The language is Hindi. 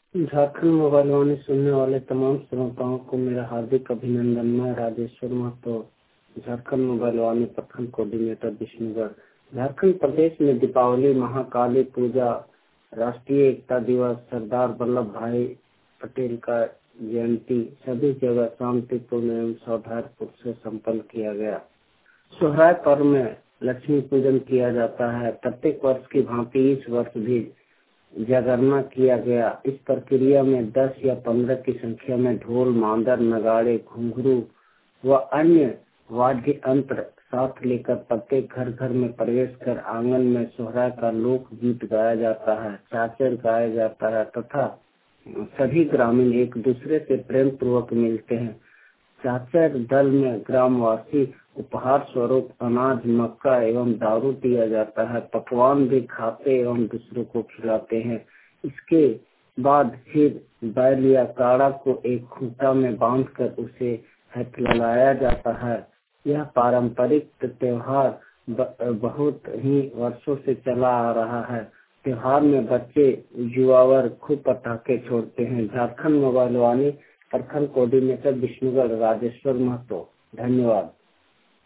झारखंड मोबाइल वाणी सुनने वाले तमाम श्रोताओं को मेरा हार्दिक अभिनंदन। मैं राजेश्वर महतो, झारखंड मोबाइल वाणी प्रखंड कोऑर्डिनेटर विष्णुगढ़। झारखंड प्रदेश में दीपावली, महाकाली पूजा, राष्ट्रीय एकता दिवस, सरदार वल्लभ भाई पटेल का जयंती सभी जगह शांतिपूर्ण एवं सौहार्दपूर्ण से संपन्न किया गया। सोहराय पर्व में लक्ष्मी पूजन किया जाता है। प्रत्येक वर्ष की भांति इस वर्ष भी जागरणा किया गया। इस प्रक्रिया में 10 या 15 की संख्या में ढोल, मांदर, नगाड़े, घुंघरू व अन्य वाद्य यंत्र साथ लेकर प्रत्येक घर घर में प्रवेश कर आंगन में सोहराय का लोक गीत गाया जाता है, चाचर गाया जाता है तथा सभी ग्रामीण एक दूसरे से प्रेम पूर्वक मिलते हैं। चाचर दल में ग्रामवासी उपहार स्वरूप अनाज, मक्का एवं दारू दिया जाता है। पकवान भी खाते एवं दूसरों को खिलाते हैं। इसके बाद फिर बैल या काड़ा को एक खूंटा में बांधकर उसे हथललाया जाता है। यह पारंपरिक त्योहार बहुत ही वर्षों से चला आ रहा है। त्योहार में बच्चे युवा वर्ग खूब पटाखे छोड़ते हैं। झारखंड मोबाइल वाणी प्रखंड कोऑर्डिनेटर विष्णुगढ़, राजेश्वर महतो। धन्यवाद।